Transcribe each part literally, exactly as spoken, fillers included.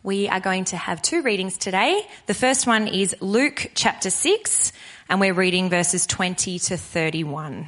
We are going to have two readings today. The first one is Luke chapter six, and we're reading verses twenty to thirty-one.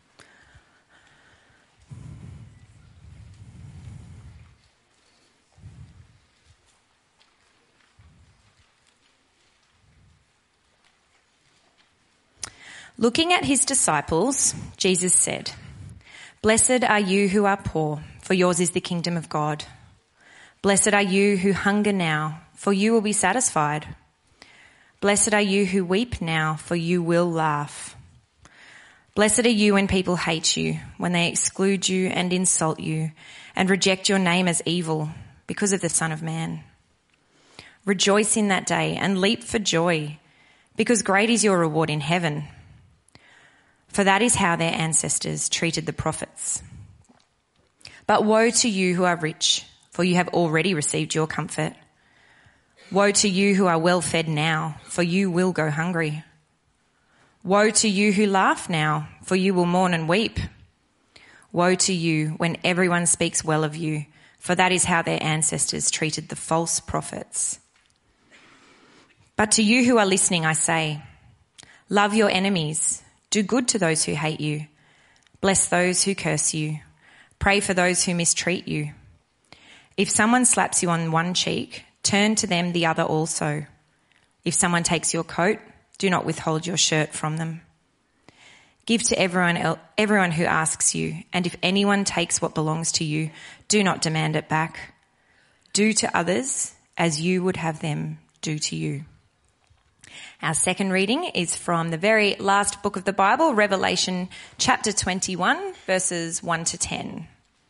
Looking at his disciples, Jesus said, "Blessed are you who are poor, for yours is the kingdom of God. Blessed are you who hunger now, for you will be satisfied. Blessed are you who weep now, for you will laugh. Blessed are you when people hate you, when they exclude you and insult you, and reject your name as evil because of the Son of Man. Rejoice in that day and leap for joy, because great is your reward in heaven. For that is how their ancestors treated the prophets. But woe to you who are rich, for you have already received your comfort. Woe to you who are well fed now, for you will go hungry. Woe to you who laugh now, for you will mourn and weep. Woe to you when everyone speaks well of you, for that is how their ancestors treated the false prophets. But to you who are listening, I say, love your enemies, do good to those who hate you, bless those who curse you, pray for those who mistreat you. If someone slaps you on one cheek, turn to them the other also. If someone takes your coat, do not withhold your shirt from them. Give to everyone el- everyone who asks you, and if anyone takes what belongs to you, do not demand it back. Do to others as you would have them do to you." Our second reading is from the very last book of the Bible, Revelation chapter twenty-one, verses one to ten.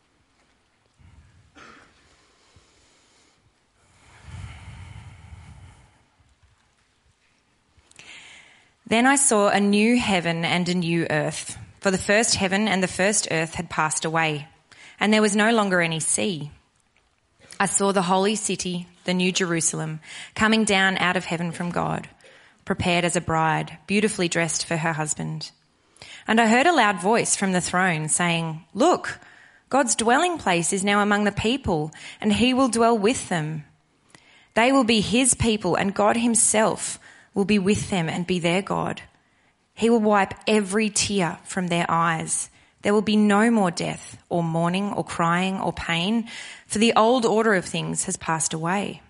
Then I saw a new heaven and a new earth, for the first heaven and the first earth had passed away, and there was no longer any sea. I saw the holy city, the new Jerusalem, coming down out of heaven from God, prepared as a bride, beautifully dressed for her husband. And I heard a loud voice from the throne saying, "Look, God's dwelling place is now among the people, and he will dwell with them. They will be his people, and God himself will be with them and be their God. He will wipe every tear from their eyes. There will be no more death or mourning or crying or pain, for the old order of things has passed away."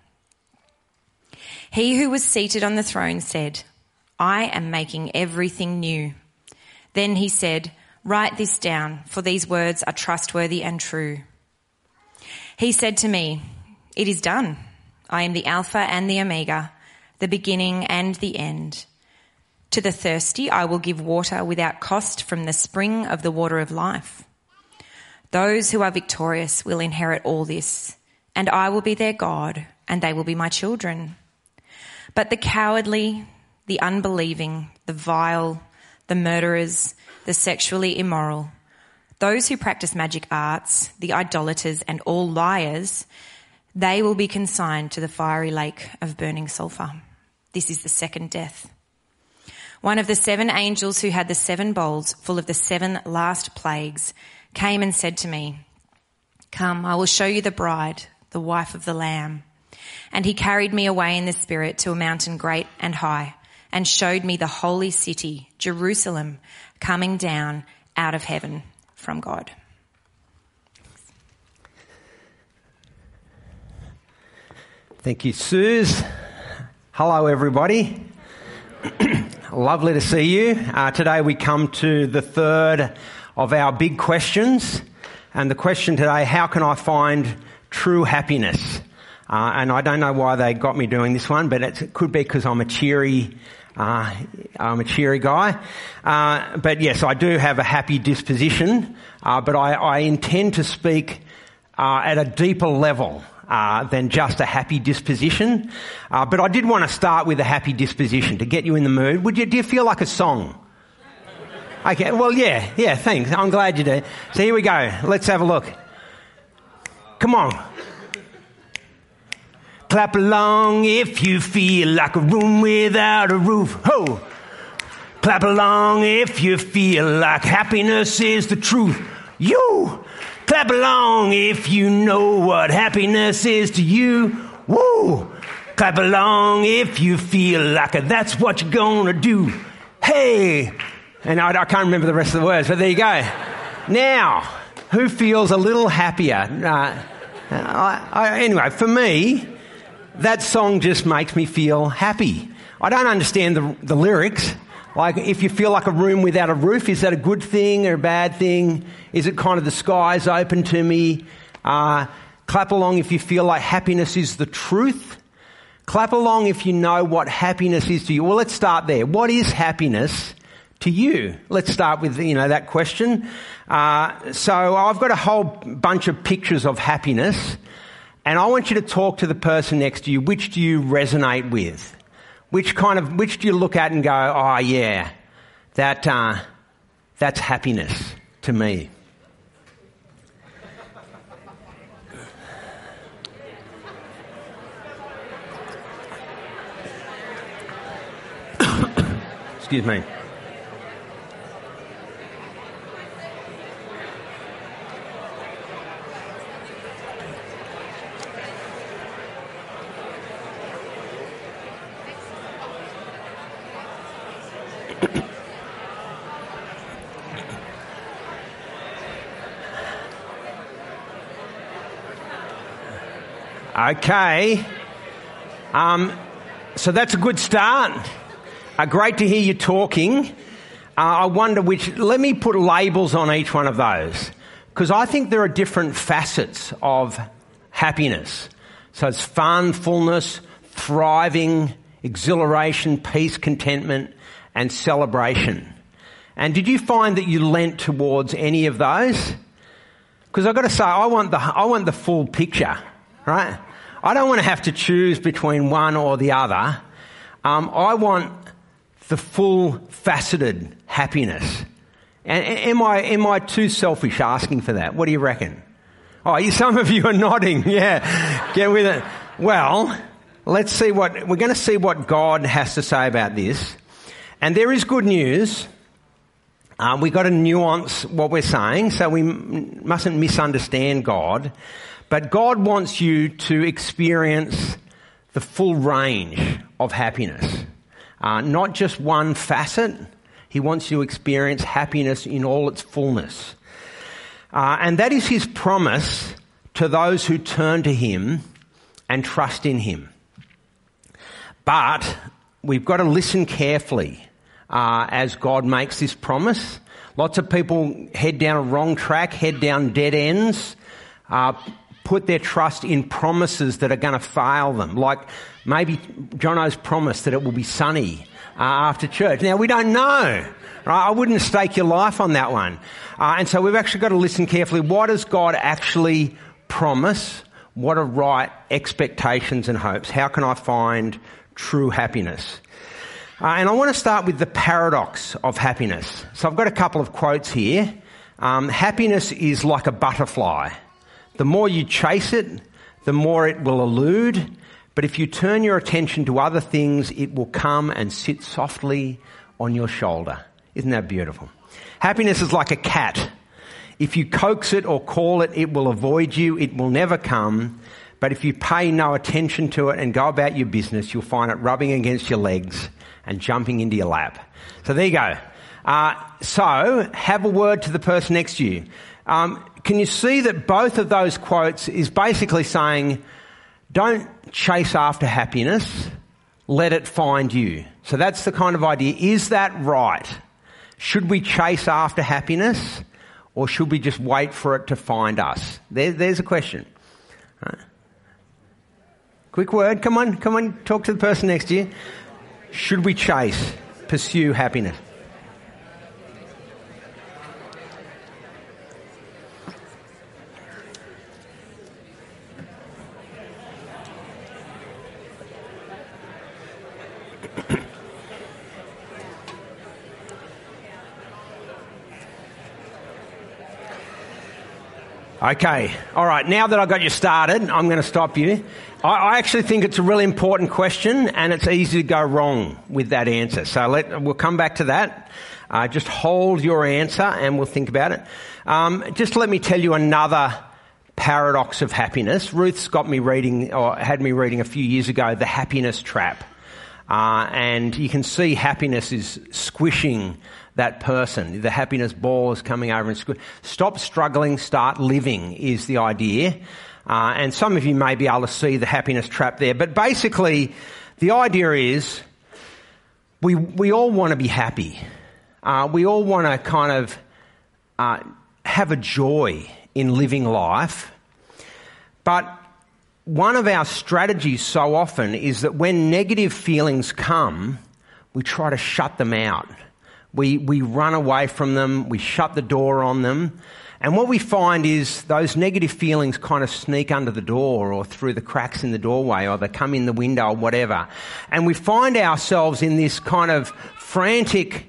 He who was seated on the throne said, "I am making everything new." Then he said, "Write this down, for these words are trustworthy and true." He said to me, "It is done. I am the Alpha and the Omega, the beginning and the end. To the thirsty I will give water without cost from the spring of the water of life. Those who are victorious will inherit all this, and I will be their God, and they will be my children. But the cowardly, the unbelieving, the vile, the murderers, the sexually immoral, those who practice magic arts, the idolaters, and all liars, they will be consigned to the fiery lake of burning sulphur. This is the second death. One of the seven angels who had the seven bowls full of the seven last plagues came and said to me, "Come, I will show you the bride, the wife of the Lamb." And he carried me away in the Spirit to a mountain great and high, and showed me the holy city, Jerusalem, coming down out of heaven from God. Thank you, Suze. Hello, everybody. Lovely to see you. Uh, today we come to the third of our big questions. And the question today, how can I find true happiness? Uh, and I don't know why they got me doing this one, but it could be because I'm a cheery, uh, I'm a cheery guy. Uh, but yes, I do have a happy disposition, uh, but I, I intend to speak uh, at a deeper level Uh, than just a happy disposition. Uh, but I did want to start with a happy disposition to get you in the mood. Would you, do you feel like a song? Okay, well, yeah, yeah, thanks. I'm glad you do. So here we go. Let's have a look. Come on. Clap along if you feel like a room without a roof. Ho! Clap along if you feel like happiness is the truth. You! Clap along if you know what happiness is to you. Woo! Clap along if you feel like it. That's what you're gonna do. Hey! And I, I can't remember the rest of the words, but there you go. Now, who feels a little happier? Uh, I, I, anyway, for me, that song just makes me feel happy. I don't understand the, the lyrics. Like, if you feel like a room without a roof, is that a good thing or a bad thing? Is it kind of the sky's open to me? Uh, clap along if you feel like happiness is the truth. Clap along if you know what happiness is to you. Well, let's start there. What is happiness to you? Let's start with, you know, that question. Uh, so I've got a whole bunch of pictures of happiness, and I want you to talk to the person next to you. Which do you resonate with? Which kind of, which do you look at and go, oh yeah, that, uh, that's happiness to me. Excuse me. Okay. Um, so that's a good start. Uh, great to hear you talking. Uh, I wonder which... Let me put labels on each one of those, because I think there are different facets of happiness. So it's fun, fullness, thriving, exhilaration, peace, contentment, and celebration. And did you find that you lent towards any of those? Because I've got to say, I want the I want the full picture, right? I don't want to have to choose between one or the other. Um, I want the full faceted happiness. And am I am I too selfish asking for that? What do you reckon? Oh, you, some of you are nodding. Yeah, get with it. Well, let's see what we're going to see what God has to say about this. And there is good news. Um, we've got to nuance what we're saying, so we m- mustn't misunderstand God. But God wants you to experience the full range of happiness, uh, not just one facet. He wants you to experience happiness in all its fullness. Uh, and that is his promise to those who turn to him and trust in him. But we've got to listen carefully uh, as God makes this promise. Lots of people head down a wrong track, head down dead ends, uh, put their trust in promises that are going to fail them. Like maybe Jono's promise that it will be sunny uh, after church. Now, we don't know. Right? I wouldn't stake your life on that one. Uh, and so we've actually got to listen carefully. What does God actually promise? What are right expectations and hopes? How can I find true happiness? Uh, and I want to start with the paradox of happiness. So I've got a couple of quotes here. Um, happiness is like a butterfly. The more you chase it, the more it will elude. But if you turn your attention to other things, it will come and sit softly on your shoulder. Isn't that beautiful? Happiness is like a cat. If you coax it or call it, it will avoid you. It will never come. But if you pay no attention to it and go about your business, you'll find it rubbing against your legs and jumping into your lap. So there you go. Uh, so have a word to the person next to you. Um, can you see that both of those quotes is basically saying, don't chase after happiness, let it find you. So that's the kind of idea. Is that right? Should we chase after happiness, or should we just wait for it to find us? There, there's a question. Right. Quick word. Come on, come on, talk to the person next to you. Should we chase, pursue happiness? Okay, all right, now that I've got you started, I'm going to stop you. I, I actually think it's a really important question, and it's easy to go wrong with that answer. So let, we'll come back to that. Uh, just hold your answer and we'll think about it. Um, just let me tell you another paradox of happiness. Ruth's got me reading, or had me reading a few years ago, The Happiness Trap. Uh, and you can see happiness is squishing that person. The happiness ball is coming over and squish. Stop struggling, start living is the idea. Uh, and some of you may be able to see the happiness trap there. But basically, the idea is we we all want to be happy. Uh, we all want to kind of uh, have a joy in living life. But one of our strategies so often is that when negative feelings come, we try to shut them out. We we run away from them, we shut the door on them. And what we find is those negative feelings kind of sneak under the door or through the cracks in the doorway, or they come in the window or whatever. And we find ourselves in this kind of frantic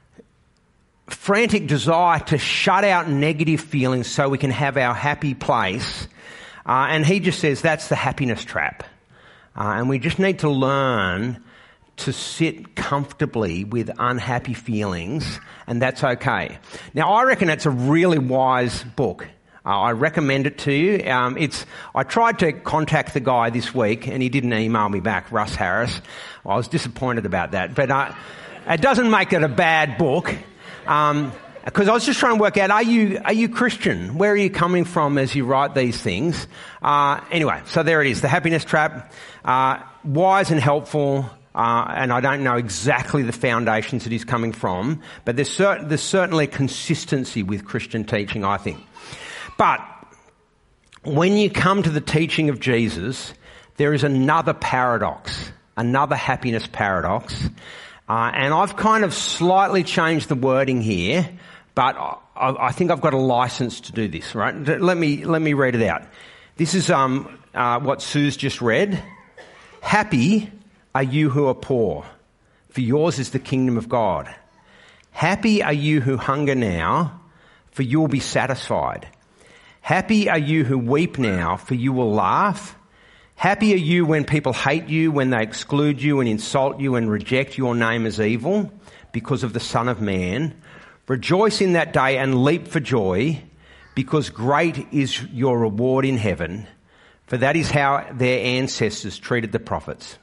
frantic desire to shut out negative feelings so we can have our happy place. Uh, and he just says that's the happiness trap. Uh, and we just need to learn to sit comfortably with unhappy feelings, and that's okay. Now, I reckon it's a really wise book. Uh, I recommend it to you. Um, it's. I tried to contact the guy this week, and he didn't email me back, Russ Harris. Well, I was disappointed about that, but uh, it doesn't make it a bad book. Um, Because I was just trying to work out, are you are you Christian? Where are you coming from as you write these things? Uh, anyway, so there it is, The Happiness Trap. Uh, wise and helpful, uh, and I don't know exactly the foundations that he's coming from, but there's, cert- there's certainly consistency with Christian teaching, I think. But when you come to the teaching of Jesus, there is another paradox, another happiness paradox. Uh, and I've kind of slightly changed the wording here, but I, I think I've got a license to do this, right? Let me let me read it out. This is um, uh, what Sue's just read. Happy are you who are poor, for yours is the kingdom of God. Happy are you who hunger now, for you will be satisfied. Happy are you who weep now, for you will laugh. Happy are you when people hate you, when they exclude you and insult you and reject your name as evil because of the Son of Man. Rejoice in that day and leap for joy, because great is your reward in heaven, for that is how their ancestors treated the prophets.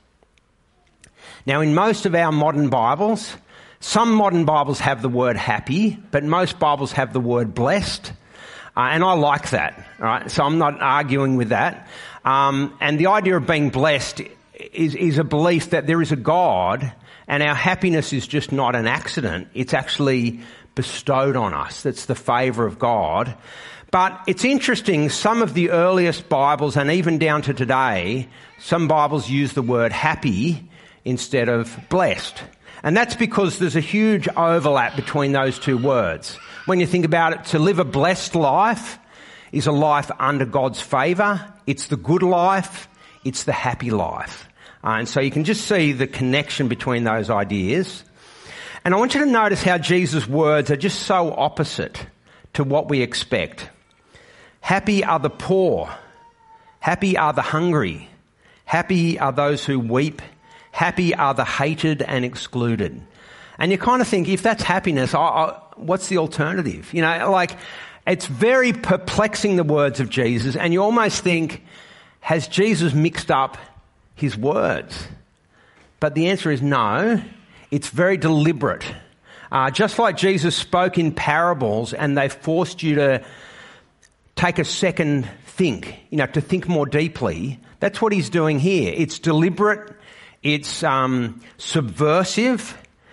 Now, in most of our modern Bibles, some modern Bibles have the word happy, but most Bibles have the word blessed. Uh, and I like that, right? So I'm not arguing with that. Um, and the idea of being blessed is, is a belief that there is a God, and our happiness is just not an accident. It's actually bestowed on us. That's the favour of God. But it's interesting, some of the earliest Bibles, and even down to today, some Bibles use the word happy instead of blessed. And that's because there's a huge overlap between those two words. When you think about it, to live a blessed life is a life under God's favour. It's the good life. It's the happy life. Uh, and so you can just see the connection between those ideas. And I want you to notice how Jesus' words are just so opposite to what we expect. Happy are the poor. Happy are the hungry. Happy are those who weep. Happy are the hated and excluded. And you kind of think, if that's happiness, I, I, what's the alternative? You know, like, it's very perplexing, the words of Jesus, and you almost think, has Jesus mixed up his words? But the answer is no. It's very deliberate. Uh, just like Jesus spoke in parables and they forced you to take a second think, you know, to think more deeply, that's what he's doing here. It's deliberate. It's um, subversive.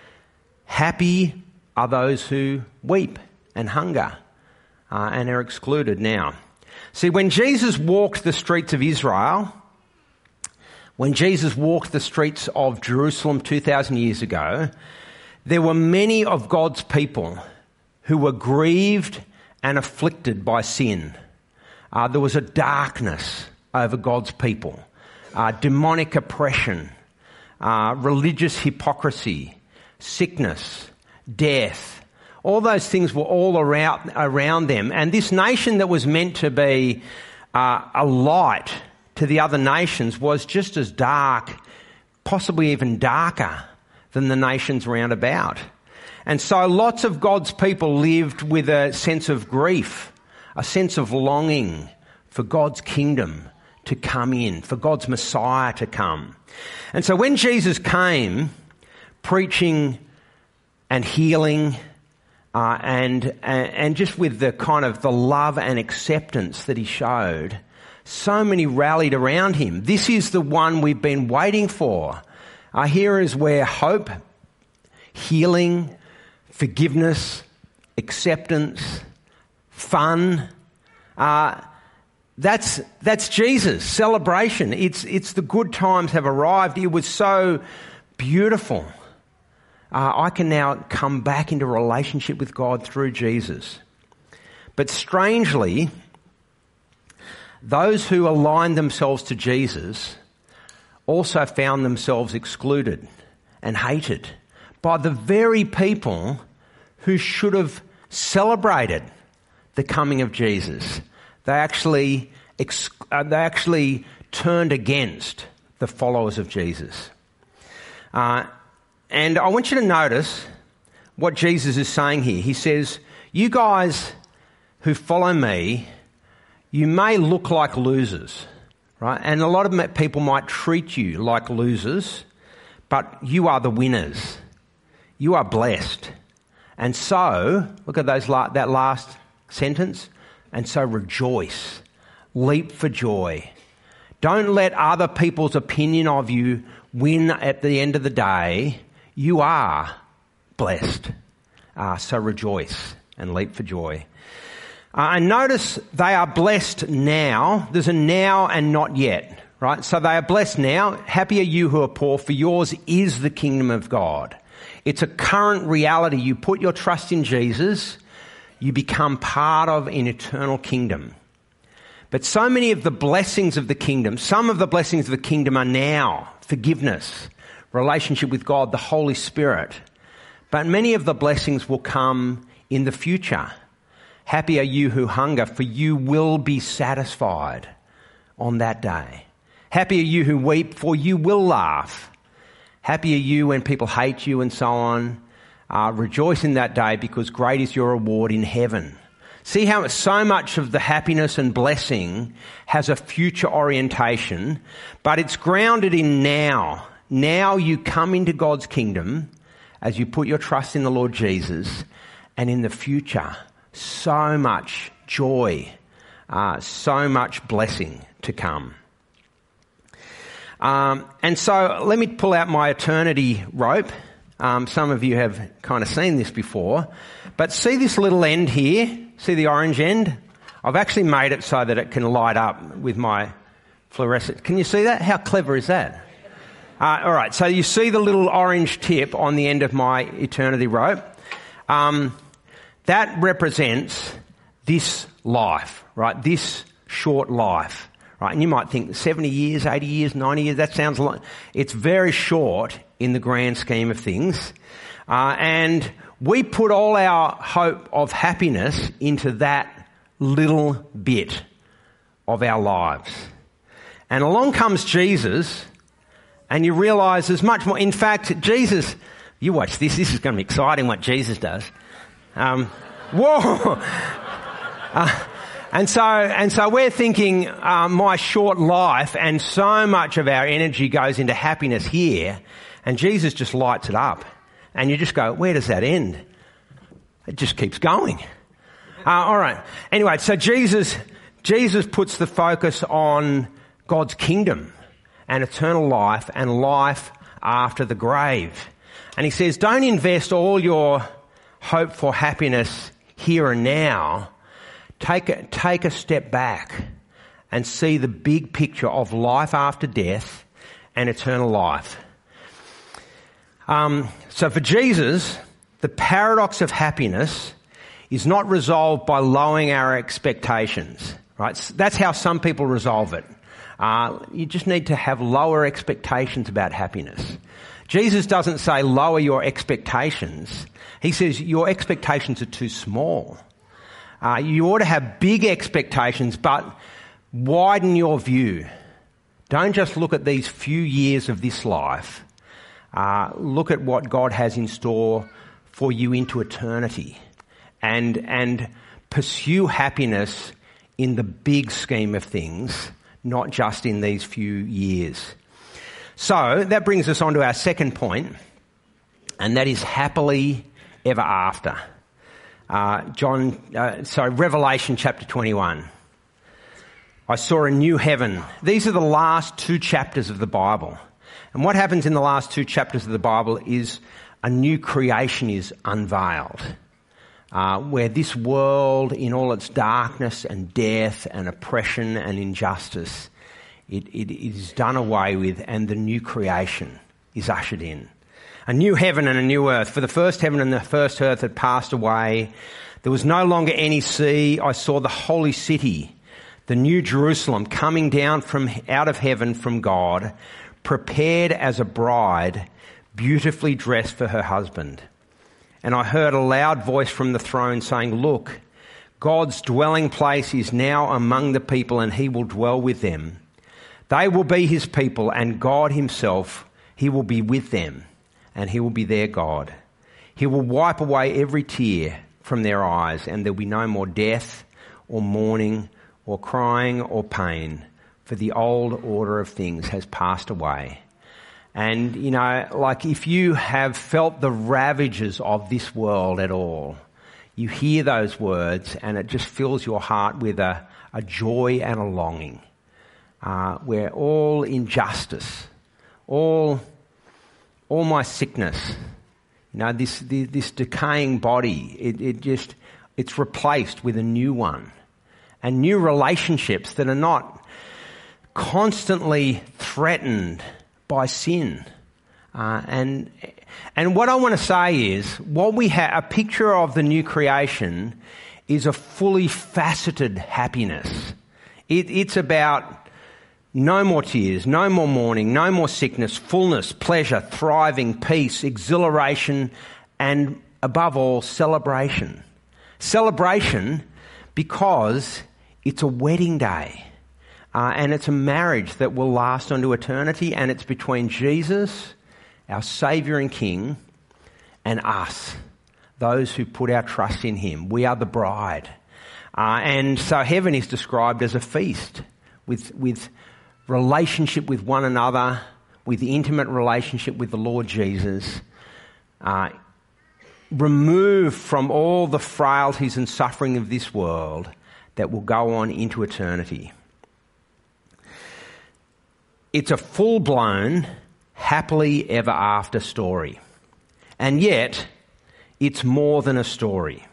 Happy are those who weep and hunger uh, and are excluded now. See, when Jesus walked the streets of Israel, when Jesus walked the streets of Jerusalem two thousand years ago, there were many of God's people who were grieved and afflicted by sin. Uh, there was a darkness over God's people, uh, demonic oppression, uh, religious hypocrisy, sickness, death. All those things were all around, around them. And this nation that was meant to be uh, a light to the other nations was just as dark, possibly even darker than the nations round about. And so lots of God's people lived with a sense of grief, a sense of longing for God's kingdom to come in, for God's Messiah to come. And so when Jesus came preaching and healing uh, and, and and just with the kind of the love and acceptance that he showed, so many rallied around him. This is the one we've been waiting for. Uh, here is where hope, healing, forgiveness, acceptance, fun, uh, That's that's Jesus, celebration. It's it's the good times have arrived. It was so beautiful. Uh, I can now come back into relationship with God through Jesus. But strangely, those who aligned themselves to Jesus also found themselves excluded and hated by the very people who should have celebrated the coming of Jesus. They actually, uh, they actually turned against the followers of Jesus. Uh, and I want you to notice what Jesus is saying here. He says, you guys who follow me, you may look like losers, right? And a lot of people might treat you like losers, but you are the winners. You are blessed. And so, look at those la- that last sentence. And so rejoice, leap for joy. Don't let other people's opinion of you win at the end of the day. You are blessed. Uh, so rejoice and leap for joy. Uh, and notice they are blessed now. There's a now and not yet, right? So they are blessed now. Happy are you who are poor, for yours is the kingdom of God. It's a current reality. You put your trust in Jesus, you become part of an eternal kingdom. But so many of the blessings of the kingdom, some of the blessings of the kingdom are now forgiveness, relationship with God, the Holy Spirit. But many of the blessings will come in the future. Happy are you who hunger, for you will be satisfied on that day. Happy are you who weep, for you will laugh. Happy are you when people hate you and so on. Uh, rejoice in that day, because great is your reward in heaven. See how so much of the happiness and blessing has a future orientation, but it's grounded in now. Now you come into God's kingdom as you put your trust in the Lord Jesus, and in the future, so much joy, uh, so much blessing to come. Um, and so let me pull out my eternity rope. Um, some of you have kind of seen this before, but see this little end here? See the orange end? I've actually made it so that it can light up with my fluorescent. Can you see that? How clever is that? Uh, all right, so you see the little orange tip on the end of my eternity rope. Um, that represents this life, right? This short life, right? And you might think seventy years, eighty years, ninety years, that sounds like, it's very short in the grand scheme of things. Uh, and we put all our hope of happiness into that little bit of our lives. And along comes Jesus, and you realise there's much more. In fact, Jesus, you watch this, this is going to be exciting what Jesus does. Um, whoa! uh, And so, and so we're thinking, uh, my short life, and so much of our energy goes into happiness here, and Jesus just lights it up. And you just go, where does that end? It just keeps going. Uh, all right. Anyway, so Jesus, Jesus puts the focus on God's kingdom and eternal life and life after the grave. And he says, don't invest all your hope for happiness here and now. Take a, take a step back and see the big picture of life after death and eternal life. Um, so for Jesus, the paradox of happiness is not resolved by lowering our expectations, right? That's how some people resolve it. Uh, you just need to have lower expectations about happiness. Jesus doesn't say lower your expectations. He says your expectations are too small. Uh, you ought to have big expectations, but widen your view. Don't just look at these few years of this life. Uh, look at what God has in store for you into eternity, and and pursue happiness in the big scheme of things, not just in these few years. So that brings us on to our second point, and that is happily ever after. Uh, John, uh, sorry, Revelation chapter twenty-one. I saw a new heaven. These are the last two chapters of the Bible. And what happens in the last two chapters of the Bible is a new creation is unveiled, uh, where this world in all its darkness and death and oppression and injustice, it, it is done away with, and the new creation is ushered in. A new heaven and a new earth. For the first heaven and the first earth had passed away. There was no longer any sea. I saw the holy city, the new Jerusalem, coming down from out of heaven from God, prepared as a bride, beautifully dressed for her husband. And I heard a loud voice from the throne saying, "Look, God's dwelling place is now among the people, and he will dwell with them. They will be his people, and God himself, he will be with them, and he will be their God. He will wipe away every tear from their eyes, and there will be no more death or mourning or crying or pain, for the old order of things has passed away." And, you know, like if you have felt the ravages of this world at all, you hear those words and it just fills your heart with a, a joy and a longing, uh, where all injustice, all, all my sickness, you know, this, this, this decaying body, it, it just, it's replaced with a new one. And new relationships that are not constantly threatened by sin. Uh, and and what I want to say is, what we have, a picture of the new creation is a fully faceted happiness. It, it's about no more tears, no more mourning, no more sickness, fullness, pleasure, thriving, peace, exhilaration, and above all, celebration. Celebration because it's a wedding day. Uh, and it's a marriage that will last unto eternity, and it's between Jesus, our Saviour and King, and us, those who put our trust in him. We are the bride. Uh, and so heaven is described as a feast with, with relationship with one another, with intimate relationship with the Lord Jesus, uh, removed from all the frailties and suffering of this world that will go on into eternity. It's a full-blown, happily ever after story. And yet, it's more than a story.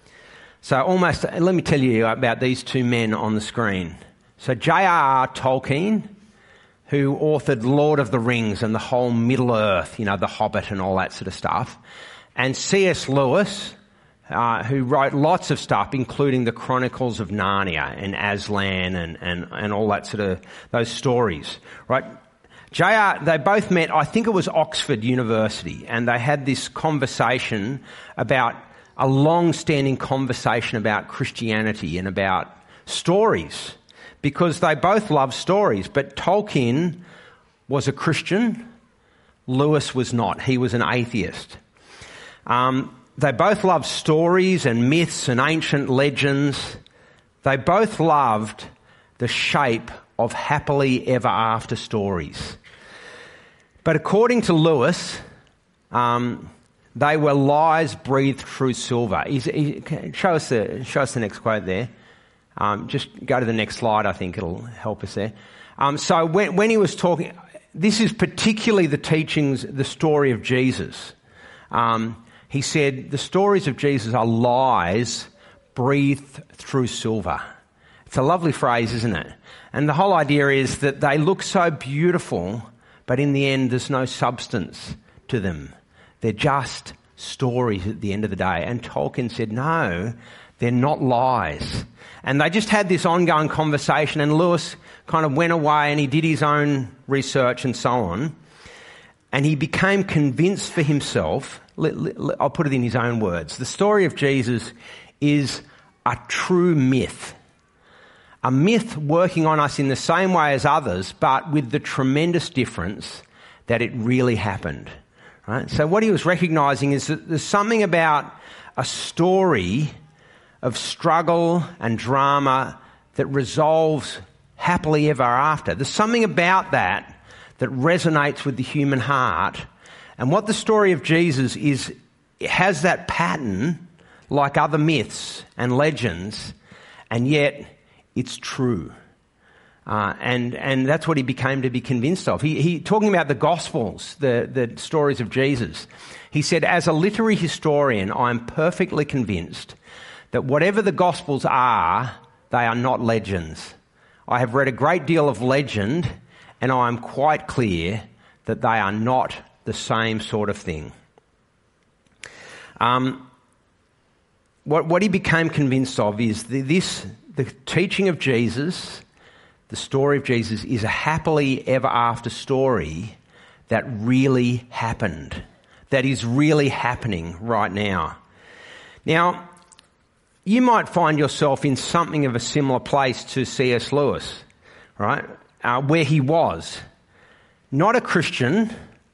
So almost, let me tell you about these two men on the screen. So J R R Tolkien, who authored Lord of the Rings and the whole Middle Earth, you know, The Hobbit and all that sort of stuff. And C S Lewis, uh, who wrote lots of stuff, including the Chronicles of Narnia and Aslan and, and, and all that sort of, those stories, right? J R, they both met, I think it was Oxford University, and they had this conversation about, a long-standing conversation about Christianity and about stories, because they both loved stories. But Tolkien was a Christian, Lewis was not. He was an atheist. Um, they both loved stories and myths and ancient legends. They both loved the shape of happily ever after stories. But according to Lewis, um, they were lies breathed through silver. He's, he, show us the show us the next quote there. Um, just go to the next slide. I think it'll help us there. Um, so when, when he was talking, this is particularly the teachings, the story of Jesus. Um, he said the stories of Jesus are lies breathed through silver. It's a lovely phrase, isn't it? And the whole idea is that they look so beautiful, but in the end, there's no substance to them. They're just stories at the end of the day. And Tolkien said, no, they're not lies. And they just had this ongoing conversation, and Lewis kind of went away and he did his own research and so on. And he became convinced for himself, I'll put it in his own words, the story of Jesus is a true myth. A myth working on us in the same way as others, but with the tremendous difference that it really happened. Right? So what he was recognising is that there's something about a story of struggle and drama that resolves happily ever after. There's something about that that resonates with the human heart. And what the story of Jesus is, it has that pattern like other myths and legends, and yet it's true. Uh, and and that's what he became to be convinced of. He, he talking about the Gospels, the, the stories of Jesus. He said, as a literary historian, I'm perfectly convinced that whatever the Gospels are, they are not legends. I have read a great deal of legend, and I am quite clear that they are not the same sort of thing. Um, what, what he became convinced of is the, this, the teaching of Jesus, the story of Jesus, is a happily ever after story that really happened, that is really happening right now. Now, you might find yourself in something of a similar place to C S Lewis, right? Uh, where he was. Not a Christian,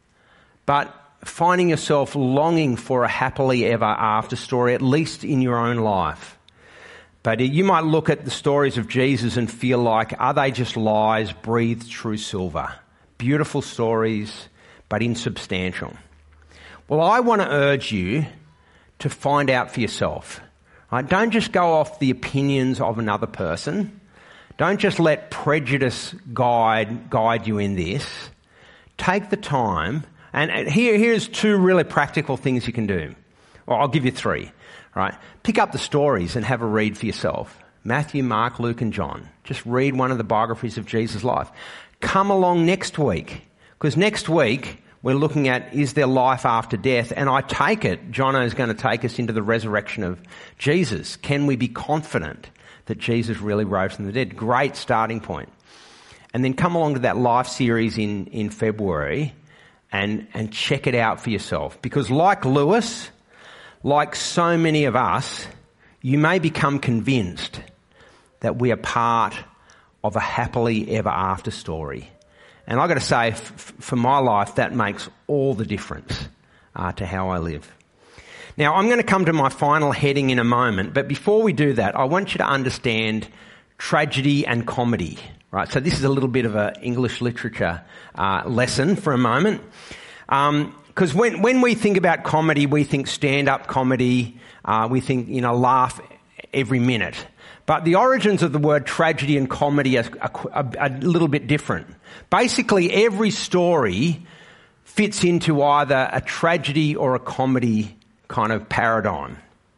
but finding yourself longing for a happily ever after story, at least in your own life. But you might look at the stories of Jesus and feel like, are they just lies breathed through silver? Beautiful stories, but insubstantial. Well, I want to urge you to find out for yourself. Right? Don't just go off the opinions of another person. Don't just let prejudice guide guide you in this. Take the time, and here here's two really practical things you can do. Well, I'll give you three. Right? Pick up the stories and have a read for yourself. Matthew, Mark, Luke and John. Just read one of the biographies of Jesus' life. Come along next week, because next week we're looking at, is there life after death? And I take it, Jono is going to take us into the resurrection of Jesus. Can we be confident that Jesus really rose from the dead? Great starting point. And then come along to that life series in, in February and, and check it out for yourself. Because like Lewis, like so many of us, you may become convinced that we are part of a happily ever after story. And I've got to say, f- for my life, that makes all the difference uh, to how I live. Now, I'm going to come to my final heading in a moment, but before we do that, I want you to understand tragedy and comedy. Right? So this is a little bit of an English literature uh, lesson for a moment. Um, Because when, when we think about comedy, we think stand-up comedy, uh, we think, you know, laugh every minute. But the origins of the word tragedy and comedy are, are, are a little bit different. Basically, every story fits into either a tragedy or a comedy kind of paradigm.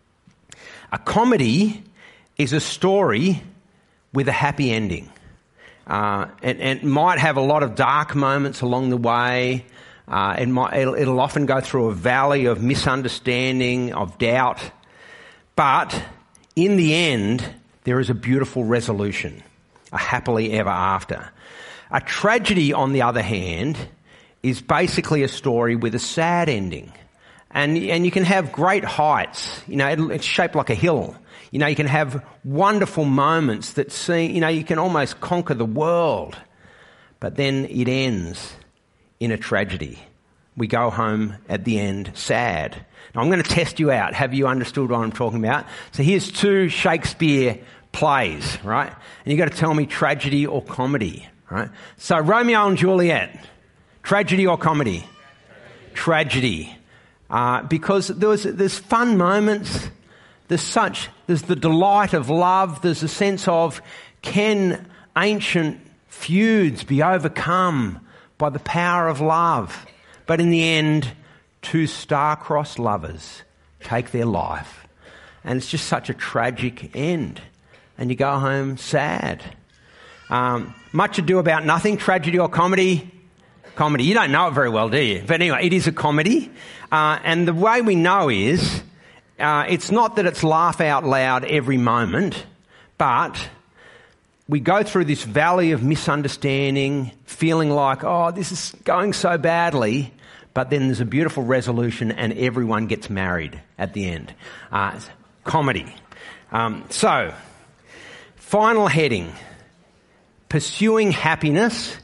A comedy is a story with a happy ending. Uh, and, and it might have a lot of dark moments along the way. Uh, it might, it'll, it'll often go through a valley of misunderstanding, of doubt. But in the end, there is a beautiful resolution, a happily ever after. A tragedy, on the other hand, is basically a story with a sad ending. And, and you can have great heights. You know, it, it's shaped like a hill. You know, you can have wonderful moments that see, you know, you can almost conquer the world. But then it ends in a tragedy. We go home at the end sad. Now I'm going to test you out. Have you understood what I'm talking about? So here's two Shakespeare plays, right? And you've got to tell me tragedy or comedy, right? So Romeo and Juliet, tragedy or comedy? Tragedy. Uh, because there was, there's fun moments. There's such, there's the delight of love. There's a sense of, can ancient feuds be overcome by the power of love? But in the end, two star-crossed lovers take their life. And it's just such a tragic end. And you go home sad. Um, Much Ado About Nothing, tragedy or comedy? Comedy. You don't know it very well, do you? But anyway, it is a comedy. Uh, and the way we know is, uh, it's not that it's laugh out loud every moment, but we go through this valley of misunderstanding, feeling like, oh, this is going so badly, but then there's a beautiful resolution and everyone gets married at the end. Uh, comedy. Um, so, final heading. Pursuing happiness,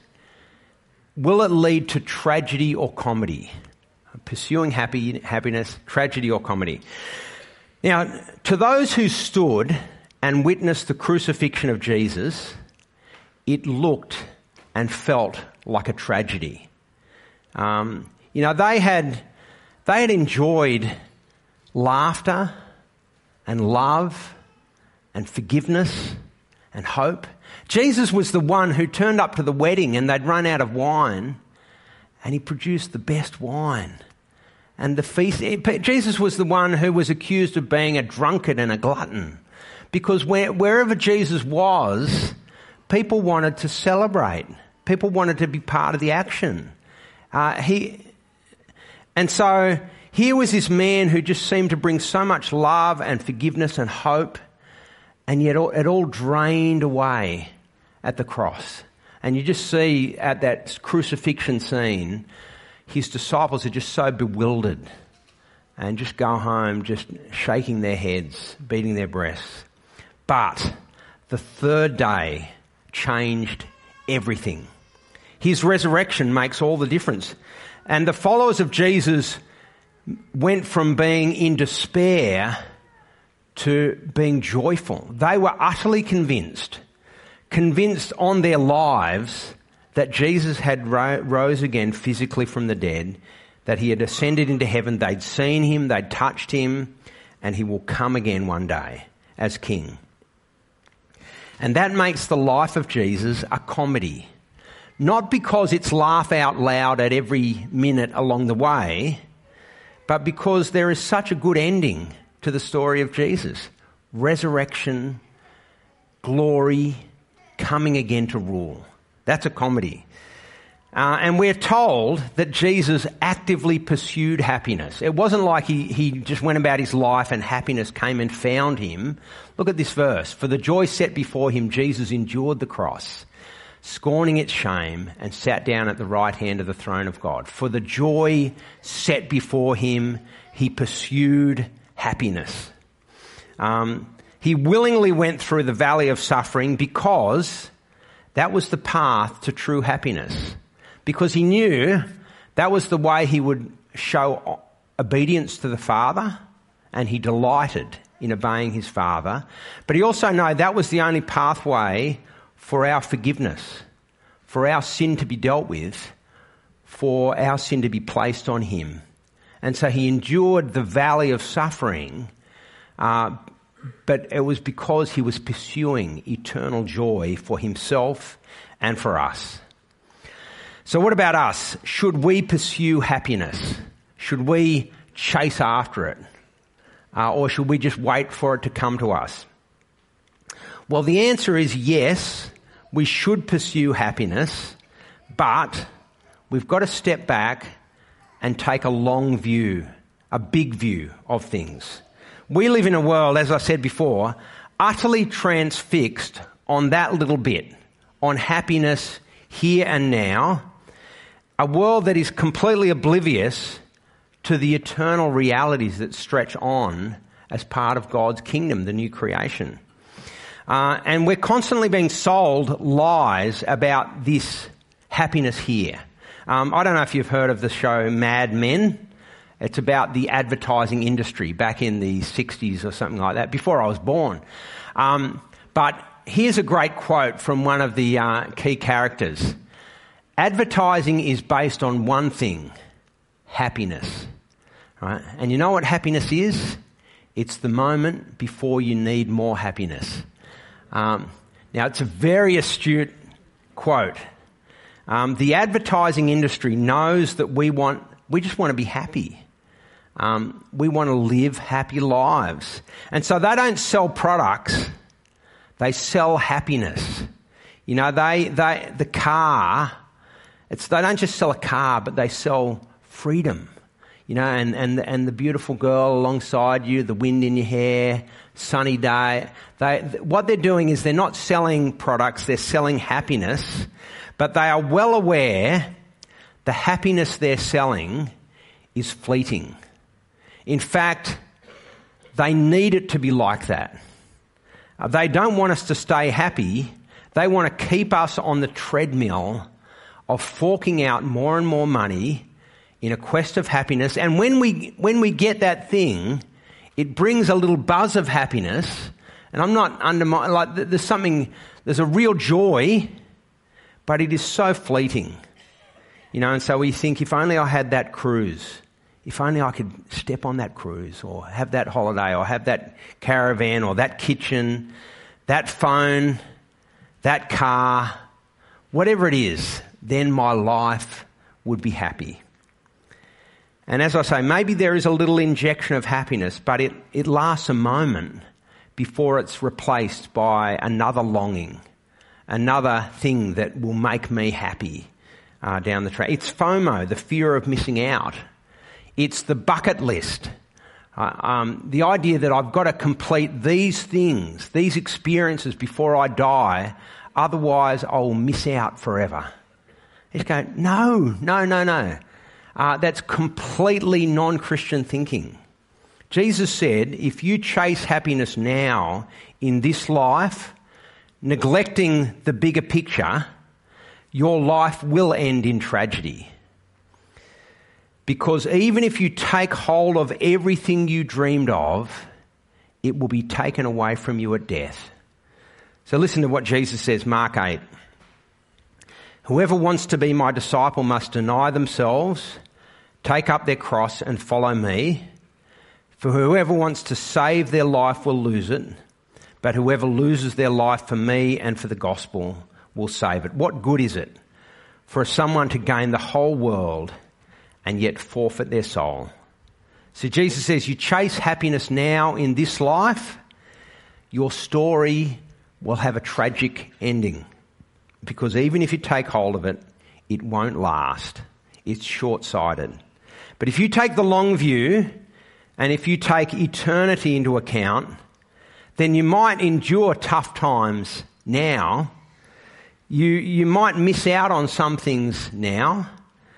will it lead to tragedy or comedy? Pursuing happy, happiness, tragedy or comedy? Now, to those who stood and witnessed the crucifixion of Jesus, it looked and felt like a tragedy. Um, you know, they had they had enjoyed laughter and love and forgiveness and hope. Jesus was the one who turned up to the wedding and they'd run out of wine, and he produced the best wine. And the feast, Jesus was the one who was accused of being a drunkard and a glutton, because where, wherever Jesus was, people wanted to celebrate. People wanted to be part of the action. Uh, he, and so here was this man who just seemed to bring so much love and forgiveness and hope, and yet it all drained away at the cross. And you just see at that crucifixion scene, his disciples are just so bewildered and just go home just shaking their heads, beating their breasts. But the third day changed everything. His resurrection makes all the difference. And the followers of Jesus went from being in despair to being joyful. They were utterly convinced, convinced on their lives that Jesus had ro- rose again physically from the dead, that he had ascended into heaven, they'd seen him, they'd touched him, and he will come again one day as king. And that makes the life of Jesus a comedy. Not because it's laugh out loud at every minute along the way, but because there is such a good ending to the story of Jesus. Resurrection, glory, coming again to rule. That's a comedy. Uh, and we're told that Jesus actively pursued happiness. It wasn't like he, he just went about his life and happiness came and found him. Look at this verse. For the joy set before him, Jesus endured the cross, scorning its shame, and sat down at the right hand of the throne of God. For the joy set before him, he pursued happiness. Um, he willingly went through the valley of suffering because that was the path to true happiness. Because he knew that was the way he would show obedience to the Father, and he delighted in obeying his Father. But he also knew that was the only pathway for our forgiveness, for our sin to be dealt with, for our sin to be placed on him. And so he endured the valley of suffering, uh, but it was because he was pursuing eternal joy for himself and for us. So what about us? Should we pursue happiness? Should we chase after it? Uh, or should we just wait for it to come to us? Well, the answer is yes, we should pursue happiness, but we've got to step back and take a long view, a big view of things. We live in a world, as I said before, utterly transfixed on that little bit, on happiness here and now, a world that is completely oblivious to the eternal realities that stretch on as part of God's kingdom, the new creation. Uh, and we're constantly being sold lies about this happiness here. Um, I don't know if you've heard of the show Mad Men. It's about the advertising industry back in the sixties or something like that, before I was born. Um, but here's a great quote from one of the uh, key characters. Advertising is based on one thing, happiness. Right? And you know what happiness is? It's the moment before you need more happiness. Um, now, it's a very astute quote. Um, the advertising industry knows that we want, we just want to be happy. Um, we want to live happy lives. And so they don't sell products, they sell happiness. You know, they, they, the car, it's, they don't just sell a car, but they sell freedom. You know, and, and, and the beautiful girl alongside you, the wind in your hair, sunny day. They, what they're doing is they're not selling products, they're selling happiness, but they are well aware the happiness they're selling is fleeting. In fact, they need it to be like that. Uh, they don't want us to stay happy. They want to keep us on the treadmill of forking out more and more money in a quest of happiness. And when we when we get that thing, it brings a little buzz of happiness, And I'm not undermining, like there's something, there's a real joy, but it is so fleeting. You know, and so we think, if only I had that cruise, if only I could step on that cruise or have that holiday or have that caravan or that kitchen, that phone, that car, whatever it is, then my life would be happy. And as I say, maybe there is a little injection of happiness, but it, it lasts a moment before it's replaced by another longing, another thing that will make me happy uh, down the track. It's FOMO, the fear of missing out. It's the bucket list. Uh, um, the idea that I've got to complete these things, these experiences before I die, otherwise I will miss out forever. You just go, no, no, no, no. Uh, that's completely non-Christian thinking. Jesus said, if you chase happiness now in this life, neglecting the bigger picture, your life will end in tragedy. Because even if you take hold of everything you dreamed of, it will be taken away from you at death. So listen to what Jesus says, Mark eight. Whoever wants to be my disciple must deny themselves, take up their cross and follow me. For whoever wants to save their life will lose it, but whoever loses their life for me and for the gospel will save it. What good is it for someone to gain the whole world and yet forfeit their soul? So Jesus says, you chase happiness now in this life, your story will have a tragic ending. Because even if you take hold of it, it won't last. It's short-sighted. But if you take the long view, and if you take eternity into account, then you might endure tough times now. You, you might miss out on some things now,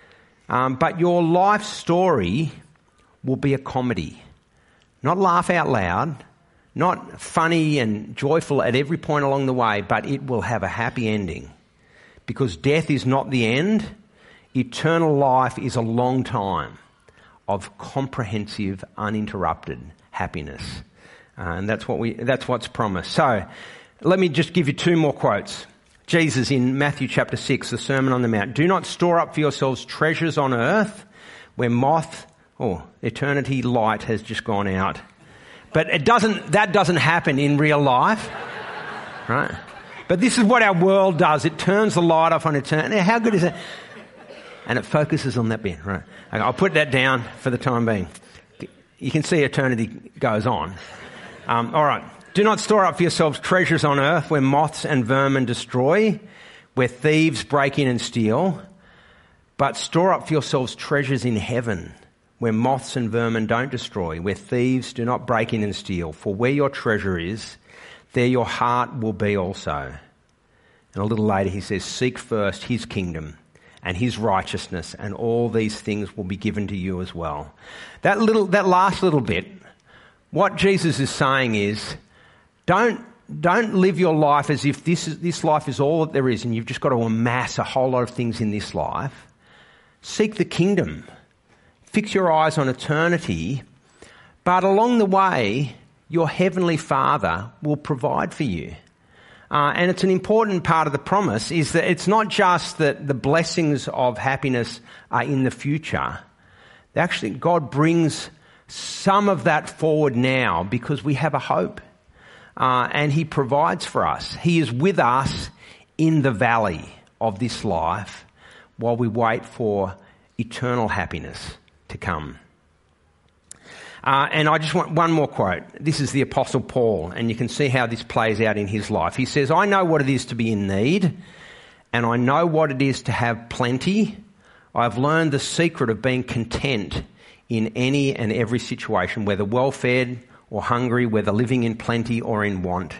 um, but your life story will be a comedy. Not laugh out loud, not funny and joyful at every point along the way, but it will have a happy ending. Because death is not the end. Eternal life is a long time of comprehensive, uninterrupted happiness. Uh, and that's what we, that's what's promised. So let me just give you two more quotes. Jesus in Matthew chapter six, the Sermon on the Mount. Do not store up for yourselves treasures on earth where moth, oh, eternity light has just gone out. But it doesn't, that doesn't happen in real life, right? But this is what our world does. It turns the light off on eternity. How good is that? And it focuses on that bit, right? Okay, I'll put that down for the time being. You can see eternity goes on. Um, all right. Do not store up for yourselves treasures on earth where moths and vermin destroy, where thieves break in and steal, but store up for yourselves treasures in heaven where moths and vermin don't destroy, where thieves do not break in and steal. For where your treasure is, there your heart will be also. And a little later he says, seek first his kingdom and his righteousness, and all these things will be given to you as well. That little, that last little bit, what Jesus is saying is, don't, don't live your life as if this is, this life is all that there is and you've just got to amass a whole lot of things in this life. Seek the kingdom. Fix your eyes on eternity, but along the way, your heavenly Father will provide for you. Uh, and it's an important part of the promise is that it's not just that the blessings of happiness are in the future. Actually, God brings some of that forward now because we have a hope. Uh, and he provides for us. He is with us in the valley of this life while we wait for eternal happiness to come. Uh, and I just want one more quote. This is the Apostle Paul, and you can see how this plays out in his life. He says, I know what it is to be in need, and I know what it is to have plenty. I've learned the secret of being content in any and every situation, whether well-fed or hungry, whether living in plenty or in want.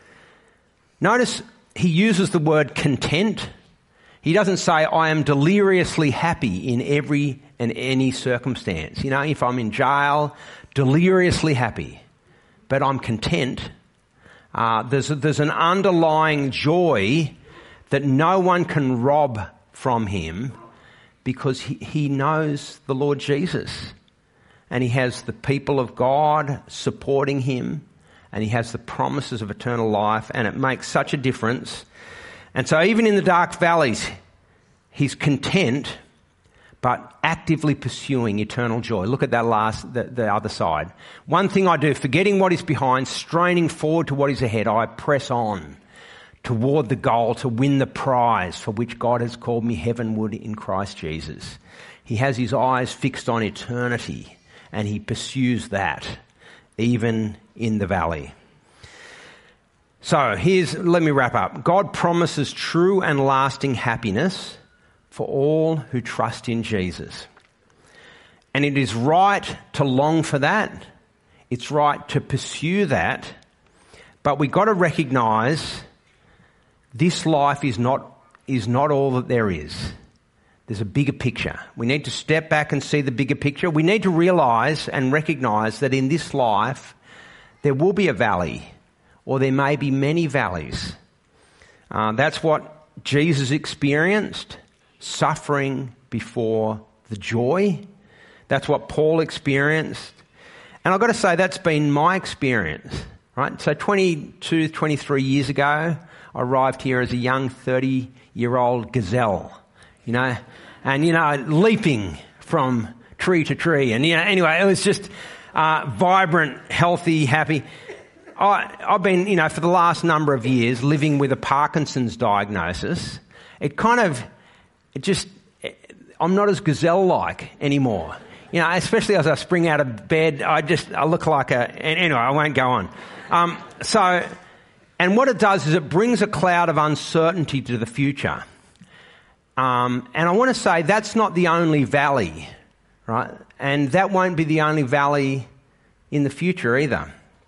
Notice he uses the word content. He doesn't say, I am deliriously happy in every and any circumstance. You know, if I'm in jail, deliriously happy, but I'm content. Uh, there's, a, there's an underlying joy that no one can rob from him because he, he knows the Lord Jesus. And he has the people of God supporting him and he has the promises of eternal life, and it makes such a difference. And so even in the dark valleys, he's content, but actively pursuing eternal joy. Look at that last, the, the other side. One thing I do, forgetting what is behind, straining forward to what is ahead, I press on toward the goal to win the prize for which God has called me heavenward in Christ Jesus. He has his eyes fixed on eternity, and he pursues that, even in the valley. So here's, let me wrap up. God promises true and lasting happiness for all who trust in Jesus. And it is right to long for that. It's right to pursue that. But we've got to recognise this life is not, is not all that there is. There's a bigger picture. We need to step back and see the bigger picture. We need to realise and recognise that in this life there will be a valley, or there may be many valleys. Uh, that's what Jesus experienced, suffering before the joy. That's what Paul experienced. And I've got to say, that's been my experience, right? So twenty-two, twenty-three years ago, I arrived here as a young thirty-year-old gazelle, you know, and, you know, leaping from tree to tree. And, you know, anyway, it was just uh, vibrant, healthy, happy. I, I've been, you know, for the last number of years living with a Parkinson's diagnosis. It kind of, it just, I'm not as gazelle-like anymore. You know, especially as I spring out of bed, I just, I look like a, anyway, I won't go on. Um, so, and what it does is it brings a cloud of uncertainty to the future. Um, and I want to say that's not the only valley, right? And that won't be the only valley in the future either.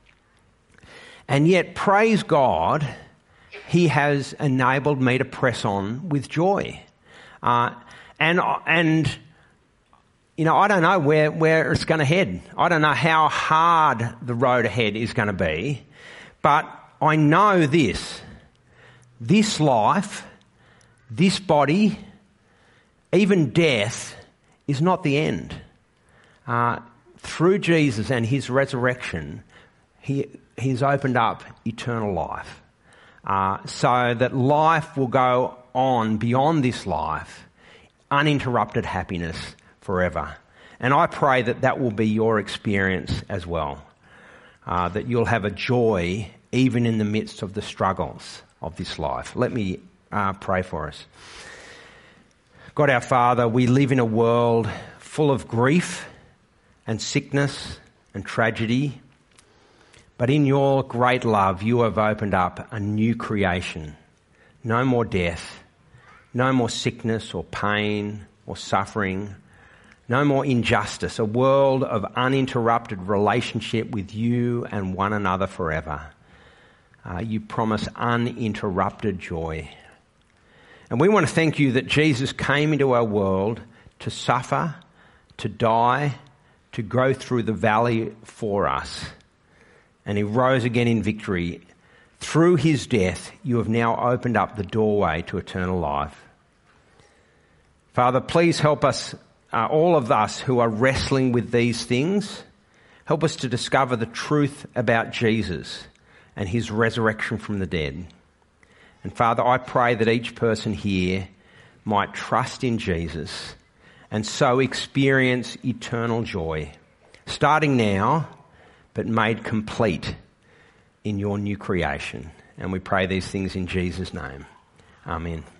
And yet, praise God, he has enabled me to press on with joy. Uh, and, and, you know, I don't know where, where it's going to head. I don't know how hard the road ahead is going to be. But I know this. This life, this body, even death, is not the end. Uh, through Jesus and his resurrection, he... He's opened up eternal life, uh, so that life will go on beyond this life, uninterrupted happiness forever. And I pray that that will be your experience as well, uh, that you'll have a joy even in the midst of the struggles of this life. Let me uh, pray for us. God our Father, we live in a world full of grief and sickness and tragedy. But in your great love, you have opened up a new creation. No more death, no more sickness or pain or suffering, no more injustice, a world of uninterrupted relationship with you and one another forever. Uh, you promise uninterrupted joy. And we want to thank you that Jesus came into our world to suffer, to die, to go through the valley for us. And he rose again in victory. Through his death, you have now opened up the doorway to eternal life. Father, please help us, uh, all of us who are wrestling with these things, help us to discover the truth about Jesus and his resurrection from the dead. And Father, I pray that each person here might trust in Jesus and so experience eternal joy, starting now, but made complete in your new creation. And we pray these things in Jesus' name. Amen.